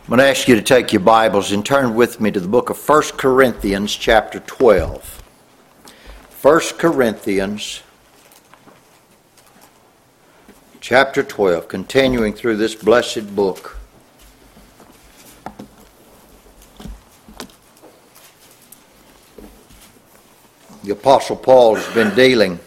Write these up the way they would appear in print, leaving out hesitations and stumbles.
I'm going to ask you to take your Bibles and turn with me to the book of 1 Corinthians chapter 12. 1 Corinthians chapter 12, continuing through this blessed book. The Apostle Paul has been dealing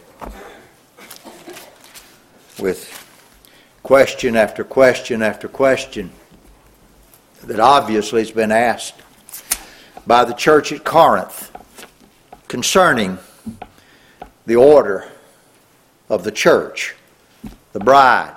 with question after question after question that obviously has been asked by the church at Corinth concerning the order of the church, the bride,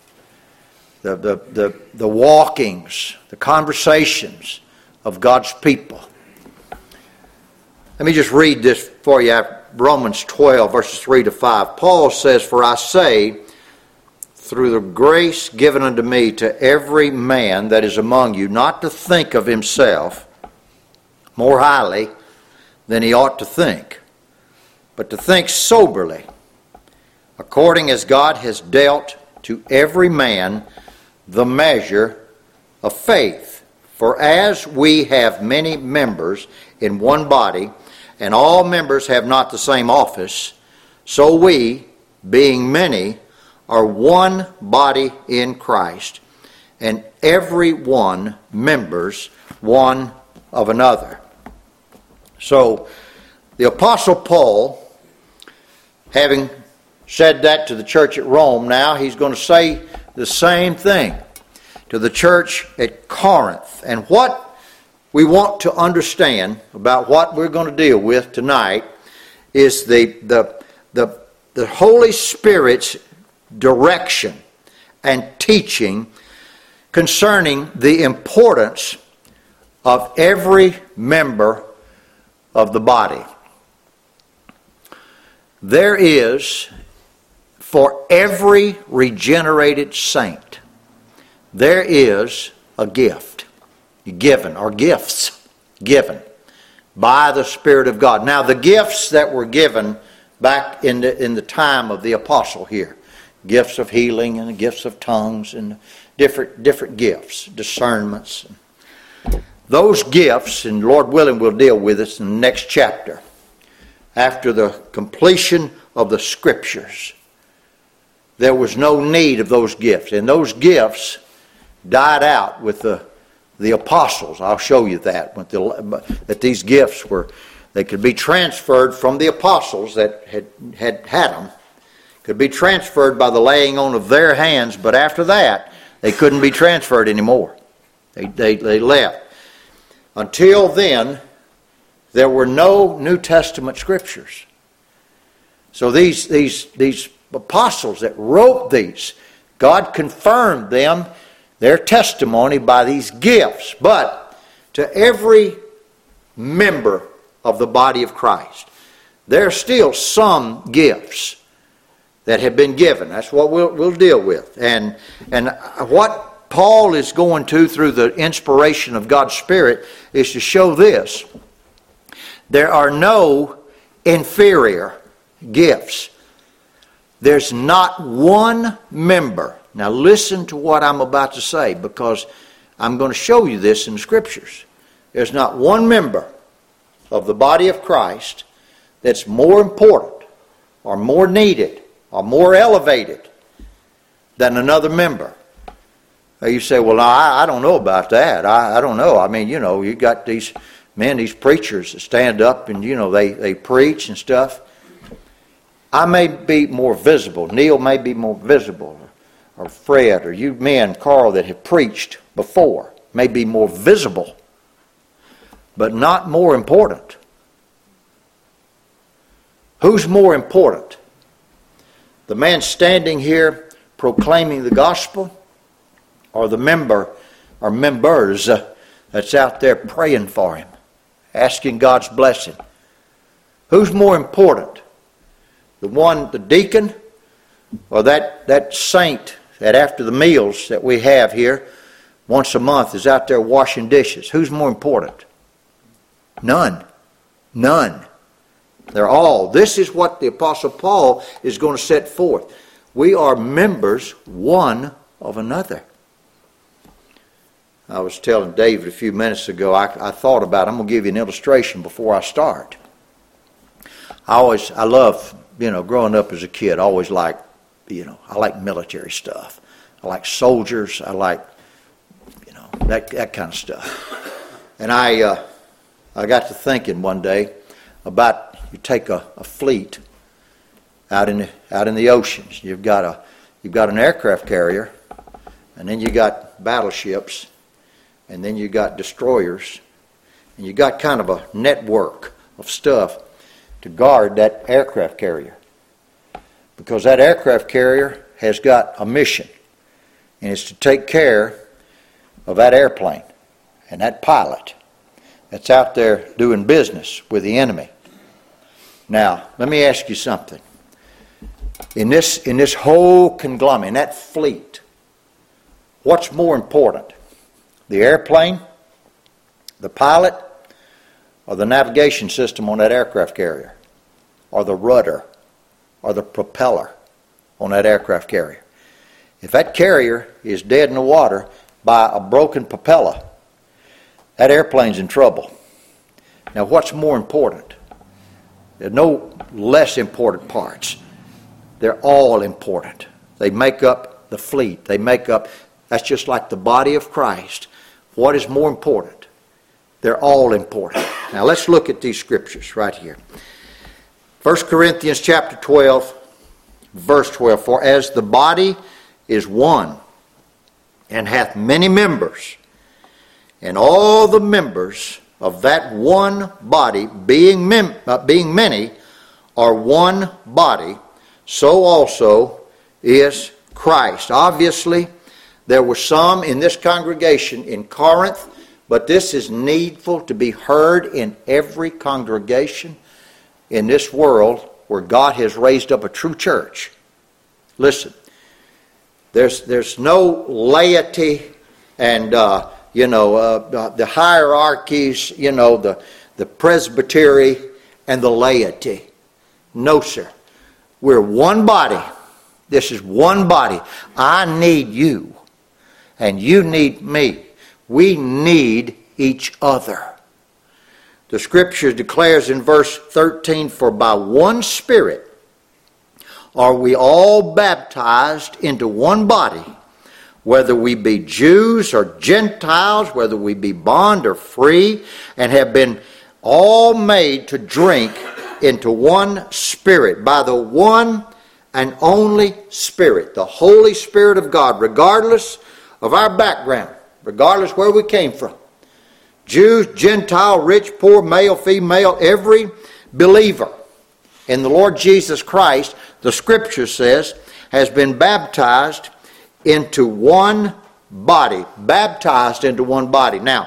the walkings, the conversations of God's people. Let me just read this for you, Romans 12, verses 3 to 5. Paul says, "For I say, through the grace given unto me, to every man that is among you, not to think of himself more highly than he ought to think, but to think soberly, according as God has dealt to every man the measure of faith. For as we have many members in one body, and all members have not the same office, so we, being many, are one body in Christ, and every one members one of another." So, the Apostle Paul, having said that to the church at Rome, now he's going to say the same thing to the church at Corinth. And what we want to understand about what we're going to deal with tonight is the Holy Spirit's direction and teaching concerning the importance of every member of the body. There is, for every regenerated saint, there is a gift given, or gifts given by the Spirit of God. Now, the gifts that were given back in the time of the apostle here, gifts of healing and the gifts of tongues and different gifts, discernments. Those gifts, and Lord willing, we'll deal with this in the next chapter, after the completion of the Scriptures. There was no need of those gifts, and those gifts died out with the apostles. I'll show you that, that these gifts they could be transferred from the apostles that had them. Could be transferred by the laying on of their hands, but after that, they couldn't be transferred anymore. They left. Until then, there were no New Testament scriptures. So these apostles that wrote these, God confirmed their testimony by these gifts. But to every member of the body of Christ, there are still some gifts that have been given. That's what we'll deal with. And what Paul is going to, through the inspiration of God's Spirit, is to show this. There are no inferior gifts. There's not one member. Now listen to what I'm about to say, because I'm going to show you this in the Scriptures. There's not one member of the body of Christ that's more important or more needed or more elevated than another member. You say, well, I don't know about that. I don't know. I mean, you got these preachers that stand up and, they preach and stuff. I may be more visible. Neil may be more visible. Or Fred, or you men, Carl, that have preached before, may be more visible, but not more important. Who's more important? The man standing here proclaiming the gospel, or the member or members that's out there praying for him, asking God's blessing? Who's more important? The deacon, or that saint that after the meals that we have here once a month is out there washing dishes? Who's more important? None. They're all. This is what the Apostle Paul is going to set forth. We are members one of another. I was telling David a few minutes ago, I thought about it. I'm going to give you an illustration before I start. I love, growing up as a kid, I always liked, I like military stuff. I like soldiers. I like, that kind of stuff. And I got to thinking one day about, you take a fleet out in the oceans. You've got an aircraft carrier, and then you got battleships, and then you got destroyers, and you got kind of a network of stuff to guard that aircraft carrier. Because that aircraft carrier has got a mission, and it's to take care of that airplane and that pilot that's out there doing business with the enemy. Now, let me ask you something. In this whole conglomerate, in that fleet, what's more important? The airplane, the pilot, or the navigation system on that aircraft carrier, or the rudder, or the propeller on that aircraft carrier? If that carrier is dead in the water by a broken propeller, that airplane's in trouble. Now, what's more important? There are no less important parts. They're all important. They make up the fleet. That's just like the body of Christ. What is more important? They're all important. Now let's look at these scriptures right here. 1 Corinthians chapter 12, verse 12. For as the body is one, and hath many members, and all the members of that one body, being many, are one body, so also is Christ. Obviously, there were some in this congregation in Corinth, but this is needful to be heard in every congregation in this world where God has raised up a true church. Listen, there's no laity and the hierarchies, the presbytery and the laity. No, sir. We're one body. This is one body. I need you. And you need me. We need each other. The scripture declares in verse 13, for by one Spirit are we all baptized into one body, whether we be Jews or Gentiles, whether we be bond or free, and have been all made to drink into one Spirit, by the one and only Spirit, the Holy Spirit of God, regardless of our background, regardless where we came from. Jews, Gentile, rich, poor, male, female, every believer in the Lord Jesus Christ, the Scripture says, has been baptized into one body. Baptized into one body. Now,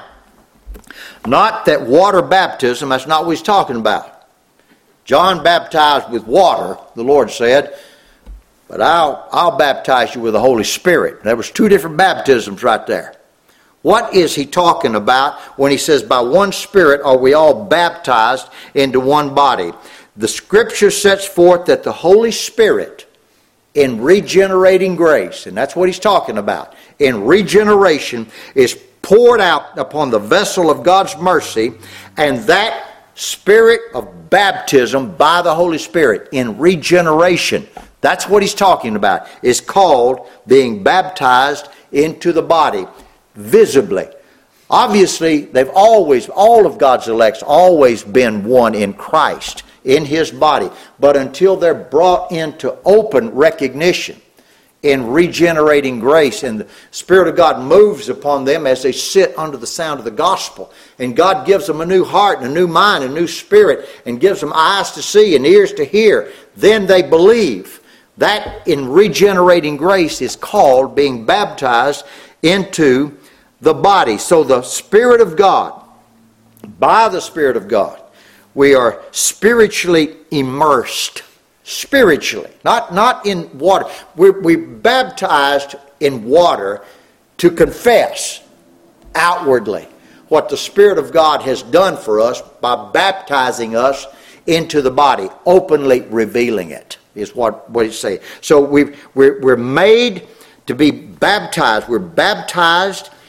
not that water baptism, that's not what he's talking about. John baptized with water, the Lord said, but I'll baptize you with the Holy Spirit. There was two different baptisms right there. What is he talking about when he says, by one Spirit are we all baptized into one body? The Scripture sets forth that the Holy Spirit, in regenerating grace, and that's what he's talking about, in regeneration, is poured out upon the vessel of God's mercy, and that Spirit of baptism by the Holy Spirit in regeneration, that's what he's talking about, is called being baptized into the body, visibly. Obviously, all of God's elect's always been one in Christ, in his body. But until they're brought into open recognition in regenerating grace, and the Spirit of God moves upon them as they sit under the sound of the gospel, and God gives them a new heart and a new mind, a new spirit, and gives them eyes to see and ears to hear, then they believe. That in regenerating grace is called being baptized into the body. So the Spirit of God, by the Spirit of God, we are spiritually immersed. Spiritually, not in water. We're baptized in water to confess outwardly what the Spirit of God has done for us by baptizing us into the body, openly revealing it, is what he's saying. So we're made to be baptized. We're baptized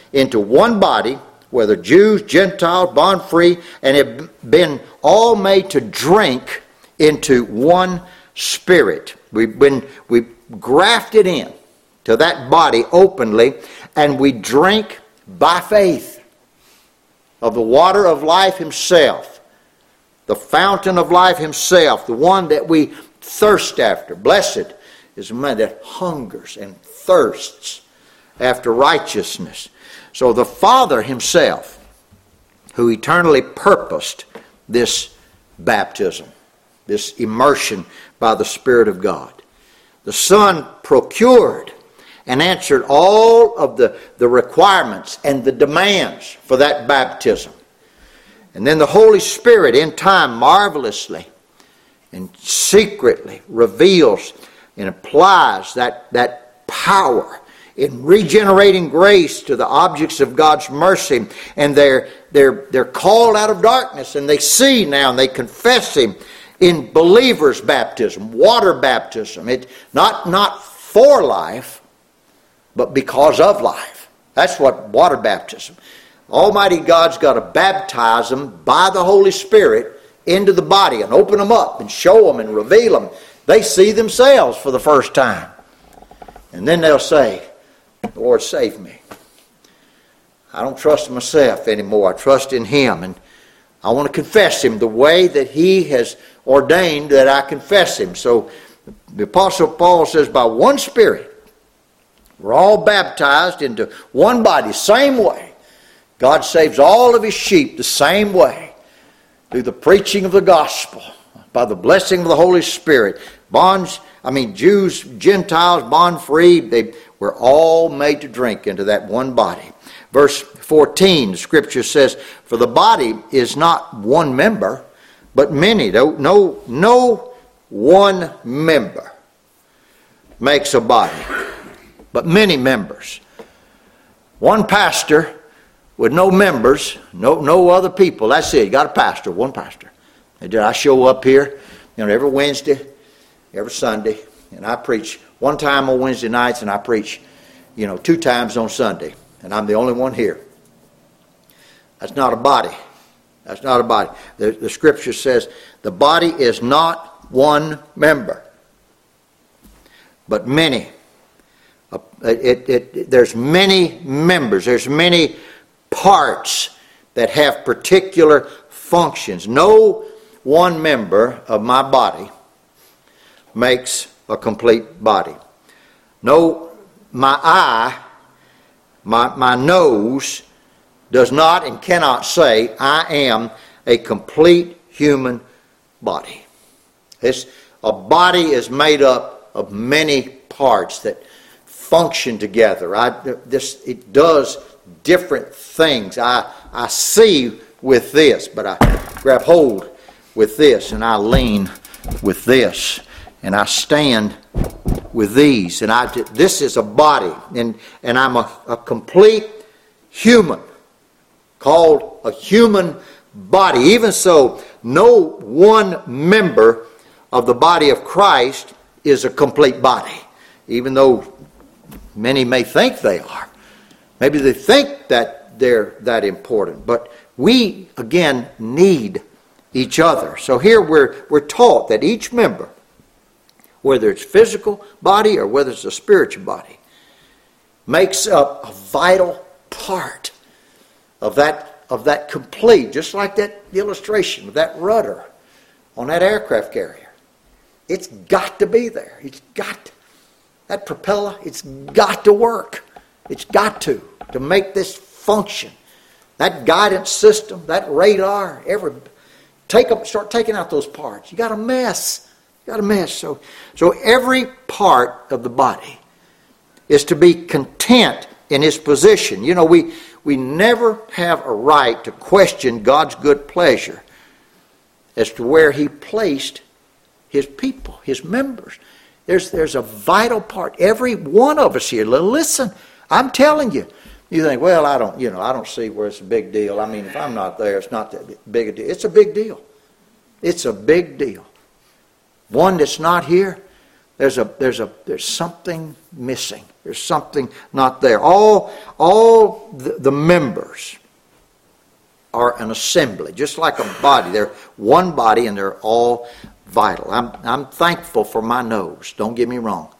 into one body, whether Jews, Gentiles, bond free, and have been all made to drink into one spirit. We grafted in to that body openly, and we drink by faith of the water of life himself, the fountain of life himself, the one that we thirst after. Blessed is the man that hungers and thirsts after righteousness. So the Father himself, who eternally purposed this baptism, this immersion by the Spirit of God. The Son procured and answered all of the requirements and the demands for that baptism. And then the Holy Spirit in time marvelously and secretly reveals and applies that power in regenerating grace to the objects of God's mercy. And they're called out of darkness, and they see now and they confess Him in believers' baptism, water baptism. It's not for life, but because of life. That's what water baptism. Almighty God's got to baptize them by the Holy Spirit into the body and open them up and show them and reveal them. They see themselves for the first time. And then they'll say, Lord, save me. I don't trust myself anymore. I trust in Him. And I want to confess Him the way that He has ordained that I confess Him. So the Apostle Paul says, by one Spirit, we're all baptized into one body, same way. God saves all of His sheep the same way, through the preaching of the gospel, by the blessing of the Holy Spirit. Jews, Gentiles, bond free, we're all made to drink into that one body. Verse 14, the Scripture says, for the body is not one member, but many. No one member makes a body, but many members. One pastor with no members, no other people. That's it. You got a pastor, one pastor. And I show up here, every Wednesday, every Sunday, and I preach one time on Wednesday nights, and I preach, 2 times on Sunday, and I'm the only one here. That's not a body. That's not a body. The Scripture says the body is not one member, but many. There's many members. There's many parts that have particular functions. No one member of my body makes a complete body. No, my eye, my nose does not and cannot say I am a complete human body. A body is made up of many parts that function together. It does different things. I see with this, but I grab hold with this, and I lean with this, and I stand with these, and this is a body, and I'm a complete human, called a human body. Even so, no one member of the body of Christ is a complete body, even though many may think they are. Maybe they think that they're that important, but we, again, need each other. So here we're taught that each member, whether it's physical body or whether it's a spiritual body, makes up a vital part of that complete, just like that illustration of that rudder on that aircraft carrier. It's got to be there. That propeller, it's got to work. It's got to make this function. That guidance system, that radar, start taking out those parts. You got a mess. So every part of the body is to be content in its position. We never have a right to question God's good pleasure as to where He placed His people, His members. There's a vital part. Every one of us here. Listen, I'm telling you. You think, well, I don't see where it's a big deal. If I'm not there, it's not that big a deal. It's a big deal. It's a big deal. One that's not here, there's something missing. There's something not there. All the members are an assembly, just like a body. They're one body and they're all vital. I'm thankful for my nose. Don't get me wrong.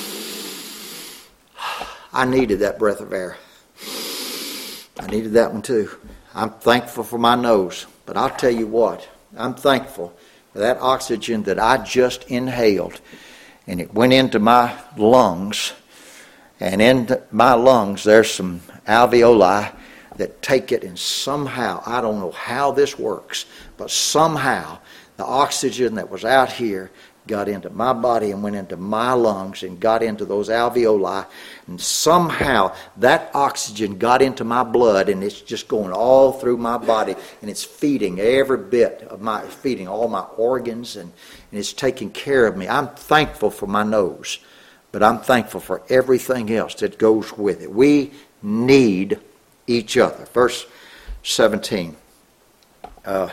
I needed that breath of air. I needed that one too. I'm thankful for my nose. But I'll tell you what, I'm thankful for that oxygen that I just inhaled. And it went into my lungs. And in my lungs, there's some alveoli that take it, and somehow, I don't know how this works, but somehow the oxygen that was out here got into my body and went into my lungs and got into those alveoli, and somehow that oxygen got into my blood, and it's just going all through my body, and it's feeding every bit of feeding all my organs, and it's taking care of me. I'm thankful for my nose, but I'm thankful for everything else that goes with it. We need each other. Verse 17. Verse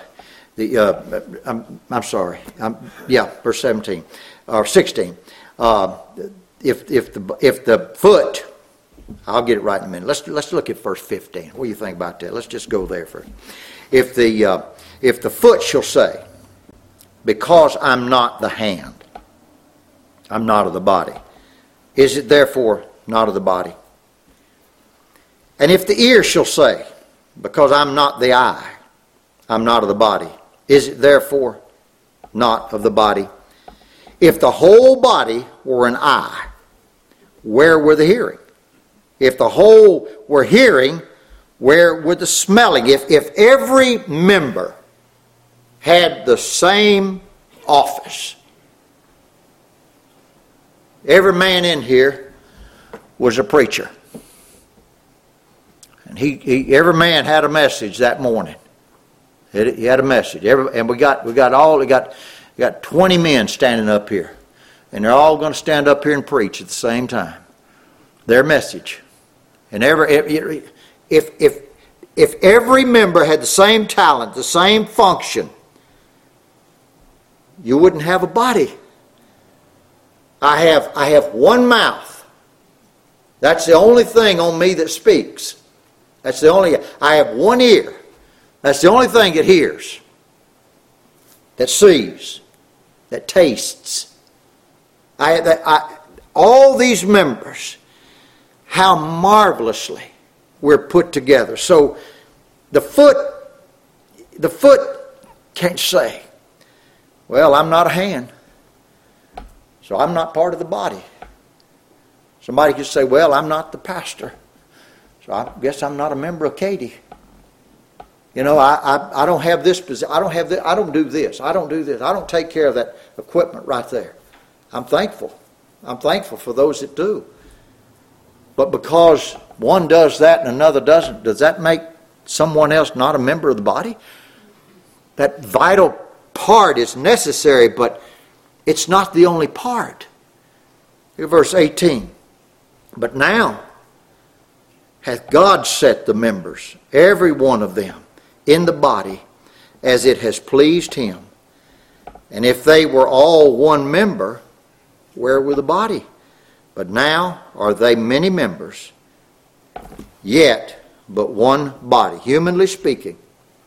17 or 16. If the foot, I'll get it right in a minute. Let's look at verse 15. What do you think about that? Let's just go there first. If the foot shall say, because I'm not the hand, I'm not of the body, is it therefore not of the body? And if the ear shall say, because I'm not the eye, I'm not of the body, is it therefore not of the body? If the whole body were an eye, where were the hearing? If the whole were hearing, where were the smelling? If every member had the same office, every man in here was a preacher. And every man had a message that morning. He had a message. And we got 20 men standing up here. And they're all going to stand up here and preach at the same time. Their message. And if every member had the same talent, the same function, you wouldn't have a body. I have one mouth. That's the only thing on me that speaks. I have one ear. That's the only thing it hears, that sees, that tastes. All these members, how marvelously we're put together. So the foot can't say, well, I'm not a hand, so I'm not part of the body. Somebody could say, well, I'm not the pastor, so I guess I'm not a member of Katy. You know, I don't have this position. I don't have this. I don't do this. I don't do this. I don't take care of that equipment right there. I'm thankful. I'm thankful for those that do. But because one does that and another doesn't, does that make someone else not a member of the body? That vital part is necessary, but it's not the only part. Here's verse 18. But now hath God set the members, every one of them, in the body as it has pleased him. And if they were all one member, where were the body? But now are they many members, yet but one body. Humanly speaking,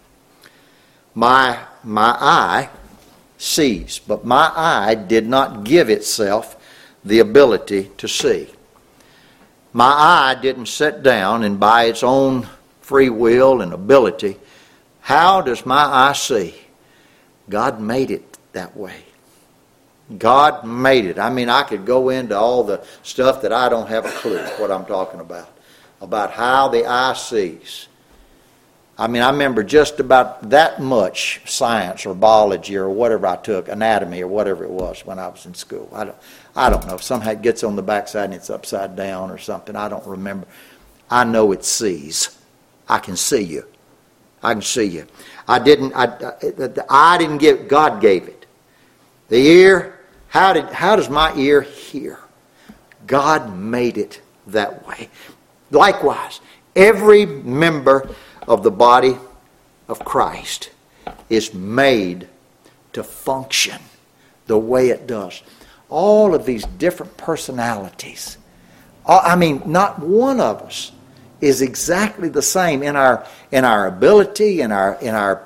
my eye sees, but my eye did not give itself the ability to see. My eye didn't sit down and by its own free will and ability. How does my eye see? God made it that way. God made it. I mean, I could go into all the stuff that I don't have a clue what I'm talking about how the eye sees. I mean, I remember just about that much science or biology or whatever I took, anatomy or whatever it was when I was in school. I don't know. Somehow it gets on the backside and it's upside down or something. I don't remember. I know it sees. I can see you. I can see you. The eye didn't give, God gave it. The ear, how does my ear hear? God made it that way. Likewise, every member of the body of Christ is made to function the way it does. All of these different personalities I mean, not one of us is exactly the same in our ability, in our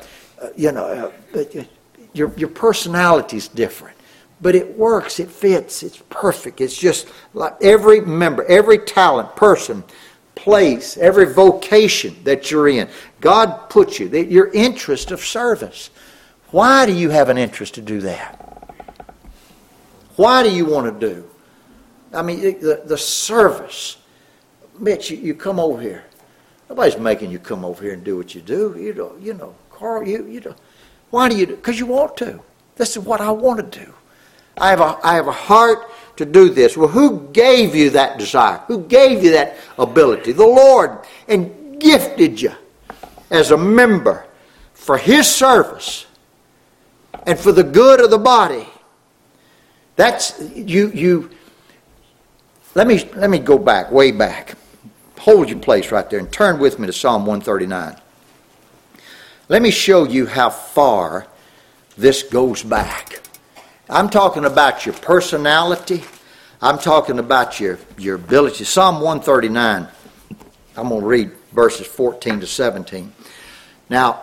your personality's different. But it works, it fits, it's perfect. It's just like every member, every talent, person, place, every vocation that you're in. God puts you, your interest of service. Why do you have an interest to do that? Why do you want to do? I mean, the service. Mitch, you come over here. Nobody's making you come over here and do what you do. You know, Carl, you don't. Why do you do? Because you want to. This is what I want to do. I have a heart to do this. Well, who gave you that desire? Who gave you that ability? The Lord, and gifted you as a member for His service and for the good of the body. That's you. Let me go back, way back. Hold your place right there and turn with me to Psalm 139. Let me show you how far this goes back. I'm talking about your personality. I'm talking about your ability. Psalm 139, I'm going to read verses 14 to 17. Now,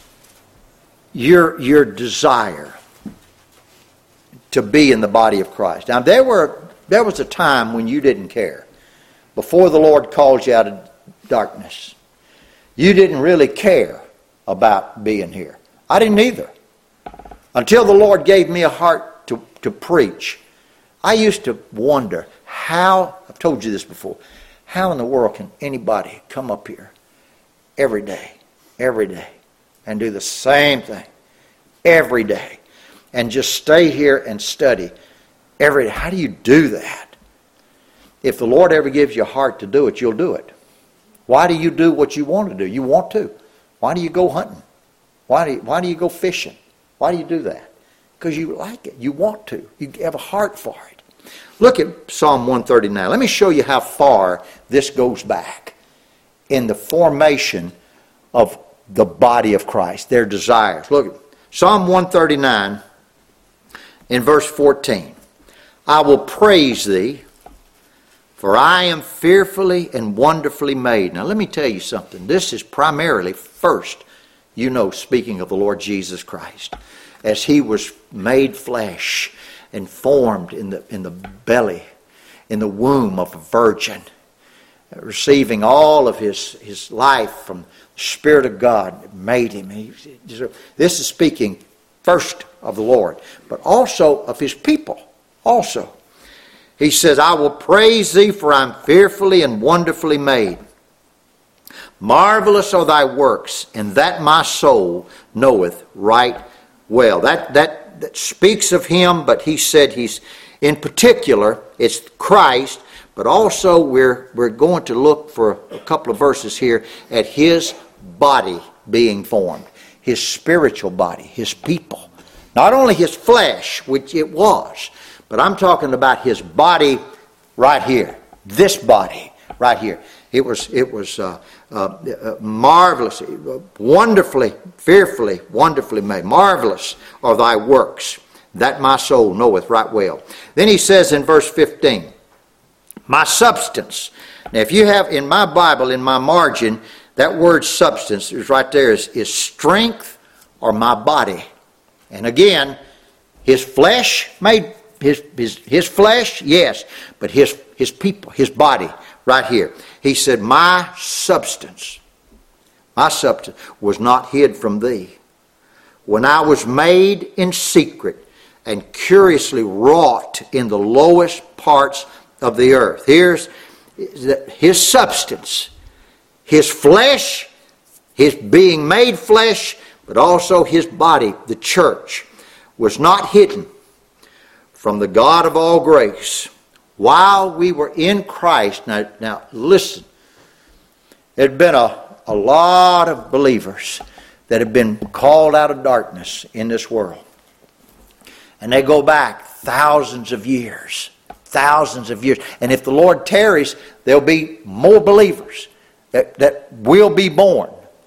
your desire to be in the body of Christ. Now, there was a time when you didn't care. Before the Lord called you out of darkness, you didn't really care about being here. I didn't either. Until the Lord gave me a heart to preach. I used to wonder how, I've told you this before, how in the world can anybody come up here every day, and do the same thing every day, and just stay here and study every day? How do you do that? If the Lord ever gives you a heart to do it, you'll do it. Why do you do what you want to do? You want to. Why do you go hunting? Why do you go fishing? Why do you do that? Because you like it. You want to. You have a heart for it. Look at Psalm 139. Let me show you how far this goes back in the formation of the body of Christ, their desires. Look at Psalm 139 in verse 14. I will praise thee, for I am fearfully and wonderfully made. Now let me tell you something. This is primarily first, speaking of the Lord Jesus Christ, as He was made flesh and formed in the belly, in the womb of a virgin, receiving all of his life from the Spirit of God that made Him. This is speaking first of the Lord, but also of His people also. He says, I will praise thee, for I am fearfully and wonderfully made. Marvelous are thy works, and that my soul knoweth right well. That speaks of Him, but he said He's, in particular, it's Christ, but also we're going to look for a couple of verses here at His body being formed. His spiritual body, His people. Not only His flesh, which it was, but I'm talking about His body right here. This body right here. It was marvelous, wonderfully, fearfully, wonderfully made. Marvelous are thy works, that my soul knoweth right well. Then he says in verse 15, my substance. Now if you have in my Bible, in my margin, that word substance is right there, is strength or my body. And again, His flesh made his flesh, yes, but his people, His body, right here. He said, my substance was not hid from thee. When I was made in secret and curiously wrought in the lowest parts of the earth. Here's His substance, His flesh, His being made flesh, but also His body, the church, was not hidden from the God of all grace while we were in Christ. Now listen, there had been a lot of believers that have been called out of darkness in this world. And they go back thousands of years. And if the Lord tarries, there'll be more believers that will be born.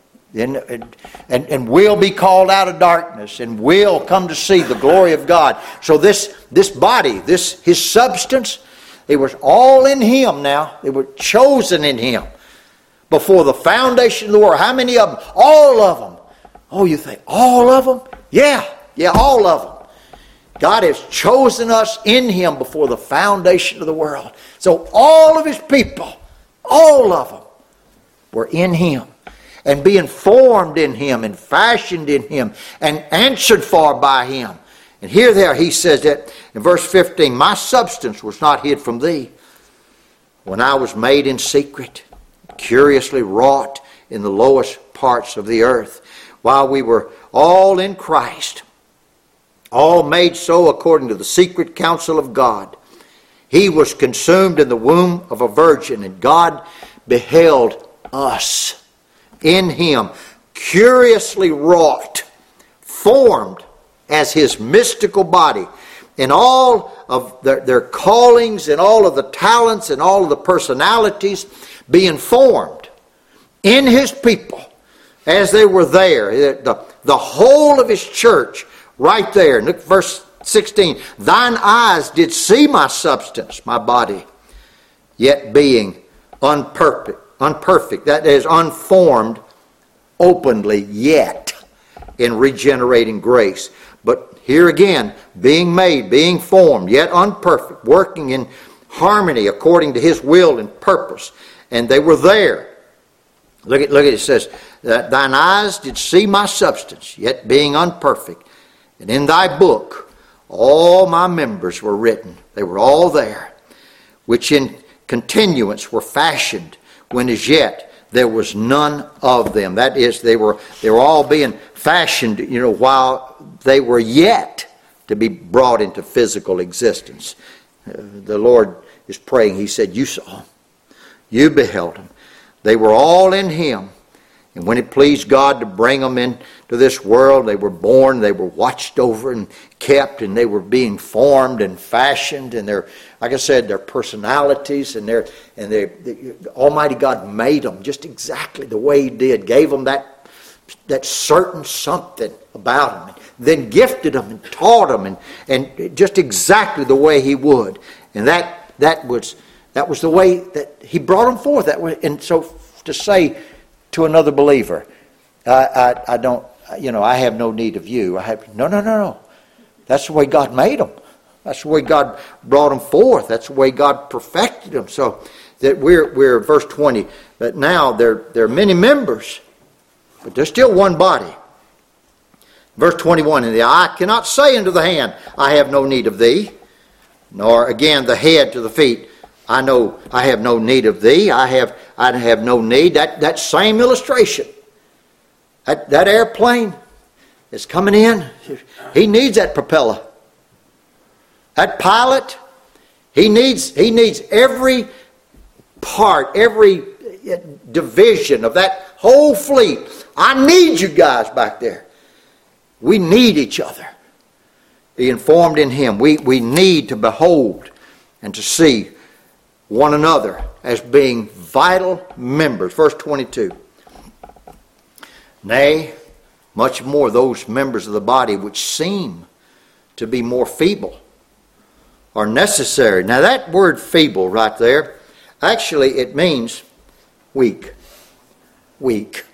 And will be called out of darkness and will come to see the glory of God. So this body, His substance, It was all in Him now. They were chosen in Him before the foundation of the world. How many of them? All of them. Oh, you think, all of them? Yeah, all of them. God has chosen us in Him before the foundation of the world. So all of His people, all of them, were in Him. And being formed in Him and fashioned in Him and answered for by Him. And there He says that in verse 15, my substance was not hid from thee when I was made in secret, curiously wrought in the lowest parts of the earth, while we were all in Christ, all made so according to the secret counsel of God. He was consumed in the womb of a virgin, and God beheld us in Him, curiously wrought, formed as His mystical body, in all of their callings and all of the talents and all of the personalities, being formed in His people as they were there. The whole of His church right there. Look, verse 16. Thine eyes did see my substance, my body, yet being unperfect, that is, unformed openly yet in regenerating grace. But here again, being made, being formed, yet unperfect, working in harmony according to His will and purpose. And they were there. Look at it, it says, thine eyes did see my substance, yet being unperfect. And in thy book all my members were written. They were all there, which in continuance were fashioned, when as yet there was none of them. That is, they were all being fashioned, while they were yet to be brought into physical existence. The Lord is praying. He said, you saw them. You beheld them. They were all in Him. And when it pleased God to bring them into this world, they were born, they were watched over and kept, and they were being formed and fashioned, and their, like I said, their personalities and Almighty God made them just exactly the way He did, gave them that certain something about them, then gifted them and taught them, and just exactly the way He would. And that was the way that He brought them forth. That way, and so to say to another believer, I don't, I have no need of you. No. That's the way God made them. That's the way God brought them forth. That's the way God perfected them. So that we're verse 20. But now there are many members, but there's still one body. Verse 21, and the eye cannot say unto the hand, I have no need of thee, nor again the head to the feet, I know I have no need of thee. I have no need. That same illustration. That airplane is coming in. He needs that propeller. That pilot, he needs every part, every division of that whole fleet. I need you guys back there. We need each other. Being formed in Him. We need to behold and to see one another as being vital members. Verse 22. Nay, much more those members of the body which seem to be more feeble are necessary. Now that word feeble right there, actually it means weak. Weak.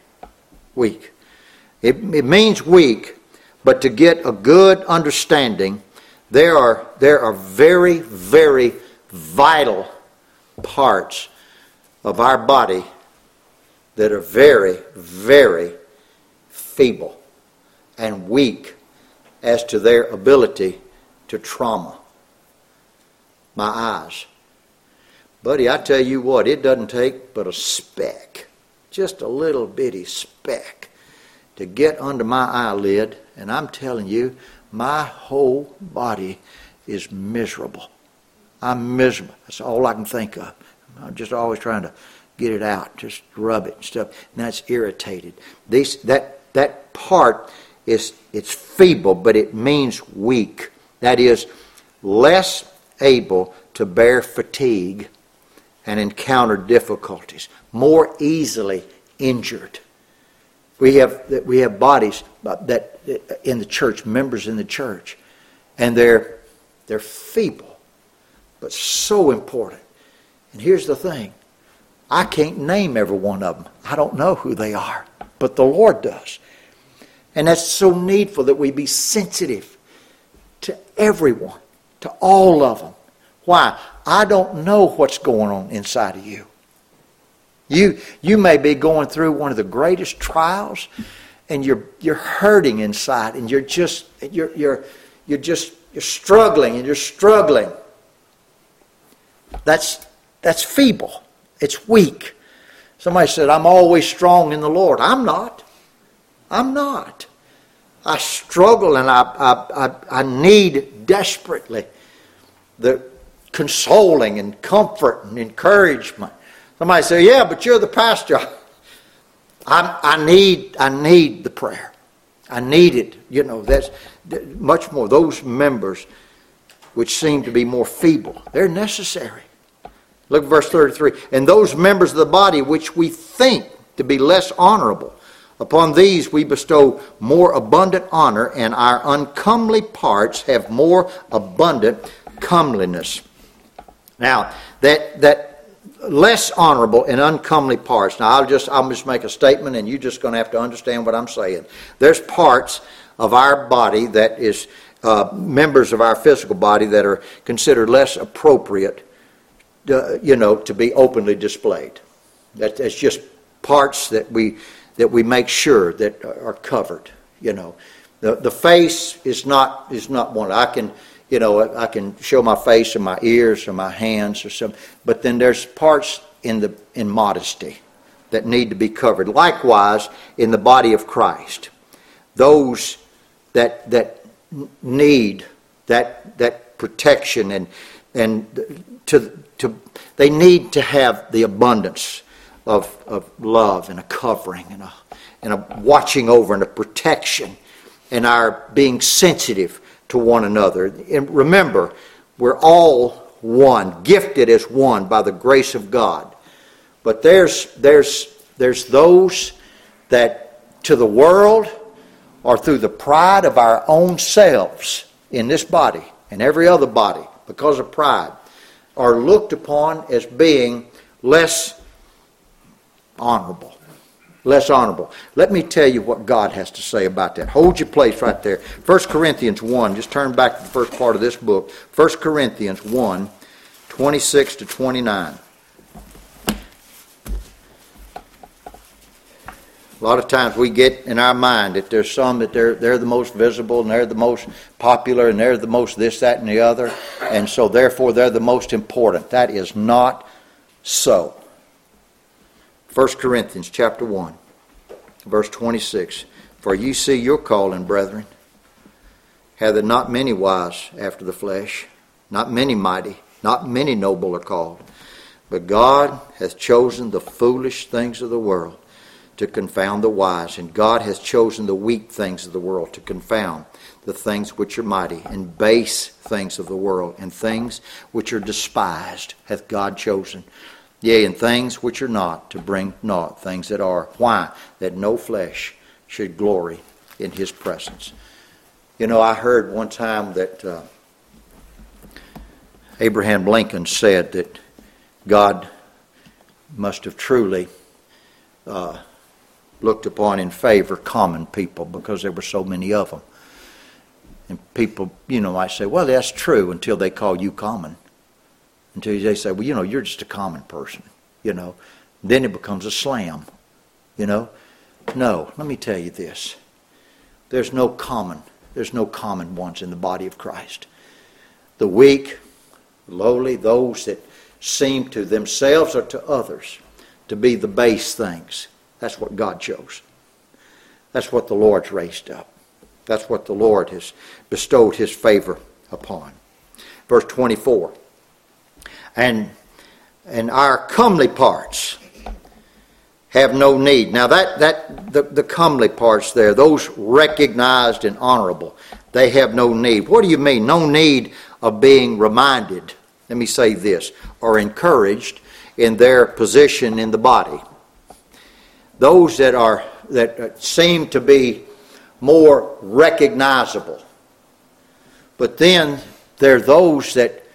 It means weak, but to get a good understanding, there are very, very vital parts of our body that are very, very feeble and weak as to their ability to trauma. My eyes. Buddy, I tell you what, it doesn't take but a speck, just a little bitty speck, to get under my eyelid, and I'm telling you, my whole body is miserable. I'm miserable. That's all I can think of. I'm just always trying to get it out, just rub it and stuff. And that's irritated. That part it's feeble, but it means weak. That is, less able to bear fatigue and encounter difficulties, more easily injured. We have bodies that in the church, members in the church, and they're feeble. but so important. And here's the thing. I can't name every one of them. I don't know who they are, but the Lord does. And that's so needful that we be sensitive to everyone, to all of them. Why? I don't know what's going on inside of you. You may be going through one of the greatest trials, and you're hurting inside, and you're struggling, and you're struggling. That's feeble. It's weak. Somebody said, I'm always strong in the Lord. I'm not. I'm not. I struggle, and I need desperately the consoling and comfort and encouragement. Somebody say, yeah, but you're the pastor. I need the prayer. I need it. You know, that's much more. Those members which seem to be more feeble, they're necessary. Look at verse 33. And those members of the body which we think to be less honorable, upon these we bestow more abundant honor, and our uncomely parts have more abundant comeliness. Now, that less honorable and uncomely parts. Now, I'll just make a statement, and you're just going to have to understand what I'm saying. There's parts of our body that is members of our physical body that are considered less appropriate, to be openly displayed. That's just parts that we make sure that are covered. The face is not one. I can show my face or my ears or my hands or something, but then there's parts in modesty that need to be covered. Likewise, in the body of Christ, those that need that protection and they need to have the abundance of love and a covering and a watching over and a protection and our being sensitive to one another. And remember, we're all one, gifted as one by the grace of God. But there's those that to the world or through the pride of our own selves in this body and every other body, because of pride, are looked upon as being less honorable. Less honorable. Let me tell you what God has to say about that. Hold your place right there. 1 Corinthians 1, just turn back to the first part of this book. 1 Corinthians 1, 26 to 29. A lot of times we get in our mind that there's some that they're the most visible and they're the most popular and they're the most this, that, and the other. And so therefore they're the most important. That is not so. 1 Corinthians chapter 1, verse 26. For you see your calling, brethren. Have there not many wise after the flesh, not many mighty, not many noble are called. But God hath chosen the foolish things of the world to confound the wise, and God hath chosen the weak things of the world to confound the things which are mighty, and base things of the world, and things which are despised hath God chosen. Yea, and things which are not, to bring not things that are. Why? That no flesh should glory in his presence. I heard one time that Abraham Lincoln said that God must have truly looked upon in favor common people because there were so many of them. And people, might say, well, that's true until they call you common. Until they say, well, you're just a common person, Then it becomes a slam, No, let me tell you this. There's no common ones in the body of Christ. The weak, lowly, those that seem to themselves or to others to be the base things. That's what God chose. That's what the Lord's raised up. That's what the Lord has bestowed his favor upon. Verse 24. And our comely parts have no need. Now the comely parts there, those recognized and honorable, they have no need. What do you mean? No need of being reminded, let me say this, or encouraged in their position in the body. Those that seem to be more recognizable. But then there are those that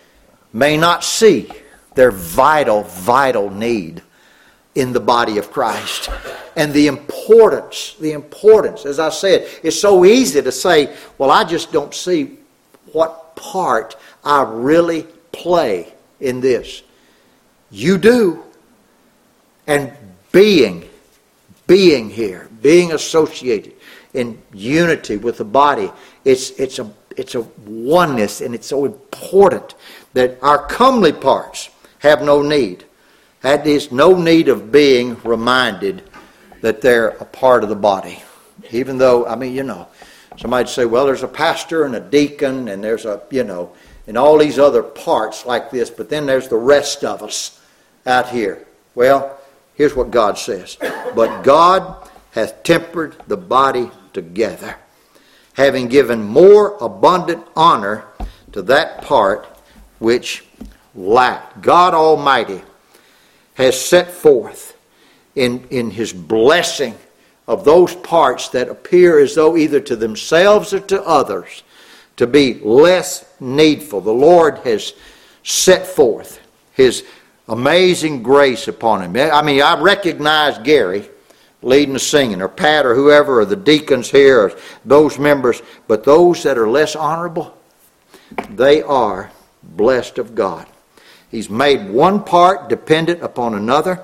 may not see their vital, vital need in the body of Christ. And the importance, as I said, it's so easy to say, well, I just don't see what part I really play in this. You do. And being here, being associated in unity with the body, it's a oneness, and it's so important that our comely parts have no need. That is, no need of being reminded that they're a part of the body. Even though, somebody'd say, well, there's a pastor and a deacon, and there's and all these other parts like this, but then there's the rest of us out here. Well, here's what God says. But God hath tempered the body together, having given more abundant honor to that part which lacked. God Almighty has set forth in His blessing of those parts that appear as though either to themselves or to others to be less needful. The Lord has set forth His amazing grace upon him. I recognize Gary leading the singing, or Pat, or whoever, or the deacons here, or those members, but those that are less honorable, they are blessed of God. He's made one part dependent upon another,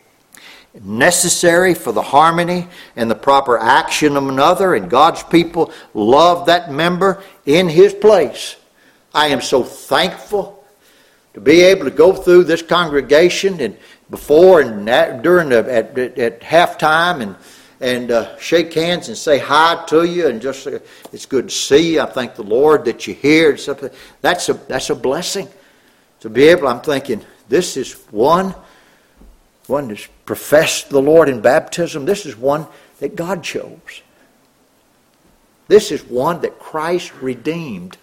necessary for the harmony and the proper action of another, and God's people love that member in his place. I am so thankful to be able to go through this congregation and before and during at halftime and shake hands and say hi to you, and just it's good to see you. I thank the Lord that you're here. That's a blessing to be able. I'm thinking this is one that's professed the Lord in baptism. This is one that God chose. This is one that Christ redeemed.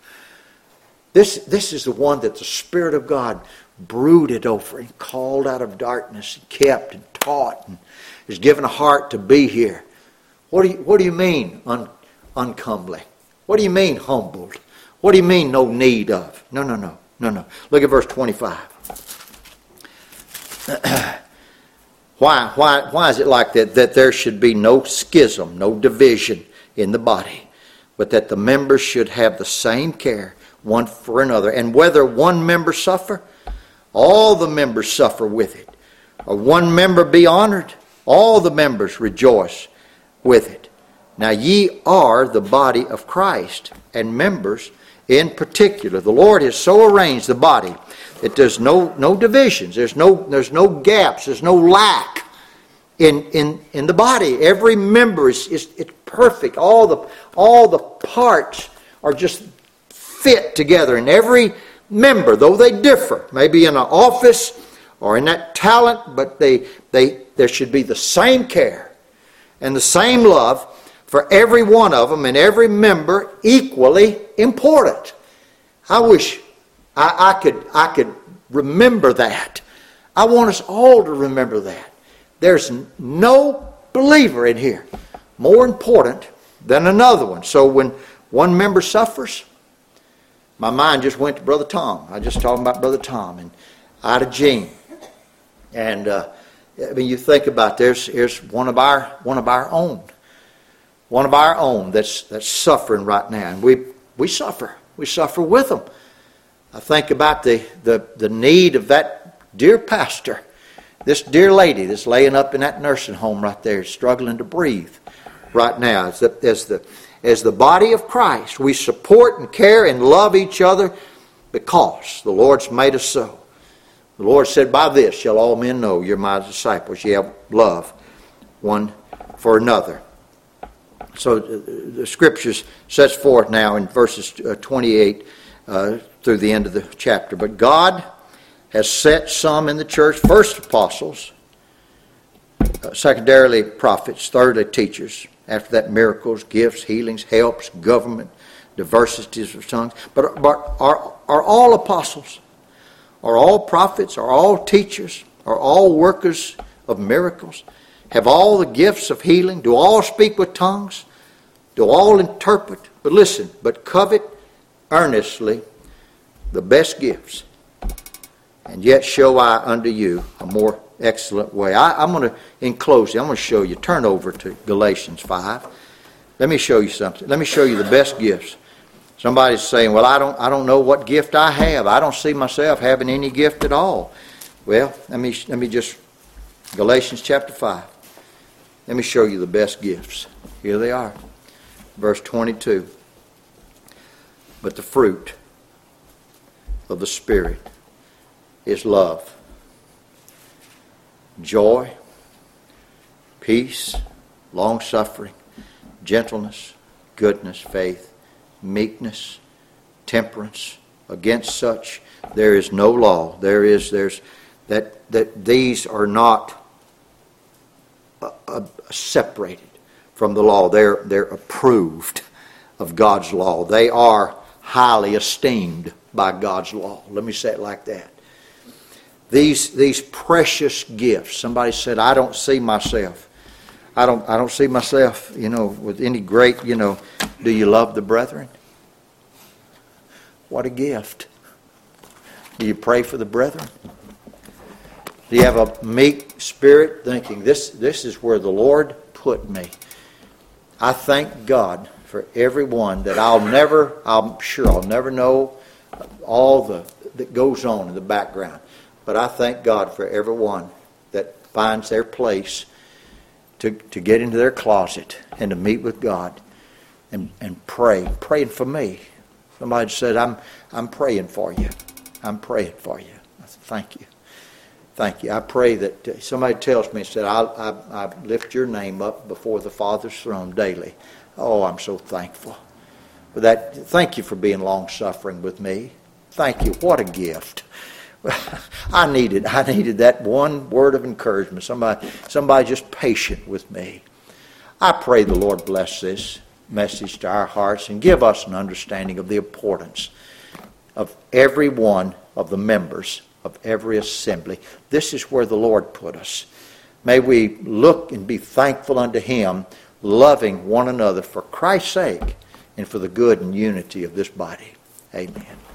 This is the one that the Spirit of God brooded over and called out of darkness and kept and taught and is given a heart to be here. What do you mean uncomely? What do you mean humbled? What do you mean no need of? No. Look at verse 25. Why is it like that? That there should be no schism, no division in the body, but that the members should have the same care one for another. And whether one member suffer, all the members suffer with it. Or one member be honored, all the members rejoice with it. Now ye are the body of Christ, and members in particular. The Lord has so arranged the body that there's no divisions, there's no gaps, there's no lack in the body. Every member is perfect. All the parts are just fit together, and every member, though they differ, maybe in an office or in that talent, but there should be the same care and the same love for every one of them, and every member equally important. I wish I could remember that. I want us all to remember that. There's no believer in here more important than another one. So when one member suffers, my mind just went to Brother Tom. I just talking about Brother Tom and Ida Jean. And you think about here's one of our own that's suffering right now, and we suffer with them. I think about the need of that dear pastor, this dear lady that's laying up in that nursing home right there, struggling to breathe right now. As the body of Christ, we support and care and love each other because the Lord's made us so. The Lord said, by this shall all men know you're my disciples. You have love one for another. So the Scriptures sets forth now in verses 28 through the end of the chapter. But God has set some in the church, first apostles, secondarily prophets, thirdly teachers, after that miracles, gifts, healings, helps, government, diversities of tongues. But are all apostles? Are all prophets? Are all teachers? Are all workers of miracles? Have all the gifts of healing? Do all speak with tongues? Do all interpret? But listen, but covet earnestly the best gifts, and yet show I unto you a more excellent way. I'm going to, in closing, I'm going to show you. Turn over to Galatians 5. Let me show you something. Let me show you the best gifts. Somebody's saying, well, I don't know what gift I have. I don't see myself having any gift at all. Well, let me just, Galatians chapter 5. Let me show you the best gifts. Here they are. Verse 22. But the fruit of the Spirit is love, joy, peace, long-suffering, gentleness, goodness, faith, meekness, temperance. Against such there is no law. There's that these are not separated from the law. They're approved of God's law. They are highly esteemed by God's law. Let me say it like that. These precious gifts. Somebody said, I don't see myself. I don't see myself, with any great, do you love the brethren? What a gift. Do you pray for the brethren? Do you have a meek spirit thinking, this is where the Lord put me? I thank God for everyone that I'm sure I'll never know all that goes on in the background. But I thank God for everyone that finds their place to get into their closet and to meet with God and pray. Praying for me. Somebody said, I'm praying for you. I'm praying for you. I said, thank you. Thank you. I pray that somebody tells me, said, I lift your name up before the Father's throne daily. Oh, I'm so thankful for that. Thank you for being long-suffering with me. Thank you. What a gift. I needed that one word of encouragement. Somebody just patient with me. I pray the Lord bless this message to our hearts and give us an understanding of the importance of every one of the members of every assembly. This is where the Lord put us. May we look and be thankful unto Him, loving one another for Christ's sake and for the good and unity of this body. Amen.